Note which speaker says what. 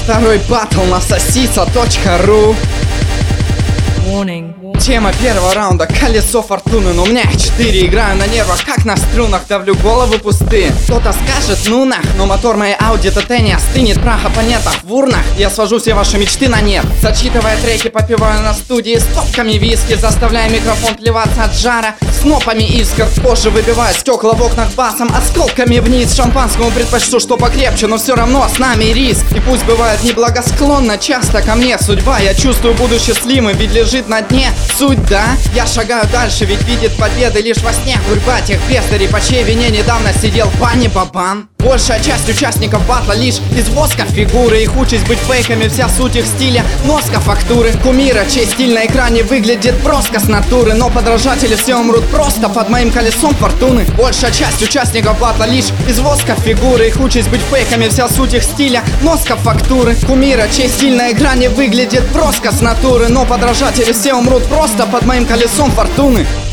Speaker 1: Второй баттл на сосица.ру.
Speaker 2: Warning.
Speaker 1: Тема первого раунда — колесо фортуны. Но у меня их 4, играю на нервах, как на струнах. Давлю головы пустые. Кто-то скажет, ну нах, но мотор моей Audi TT не остынет. Прах оппонентов в урнах, я свожу все ваши мечты на нет. Зачитывая треки, попиваю на студии стопками виски, заставляя микрофон плеваться от жара снопами искр. Позже выбиваю стекла в окнах басом, осколками вниз. Шампанскому предпочту, что покрепче, но все равно с нами риск. И пусть бывает неблагосклонно часто ко мне судьба, я чувствую, буду счастливым, ведь лежит на дне суть, да? Я шагаю дальше, ведь видит победы лишь во сне гурьба тех бездарей, по чьей вине недавно сидел Бани Бабан. Большая часть участников батла лишь из воска фигуры. Их участь быть фейками, вся суть их стиля носка фактуры кумира, чей стиль на экране выглядит броско с натуры. Но подражатели все умрут просто под моим колесом фортуны. Большая часть участников батла лишь из воска фигуры. Их участь быть фейками, вся суть их стиля носка фактуры кумира, чей стиль на экране выглядит броско с натуры. Но подражатели все умрут просто под моим колесом фортуны.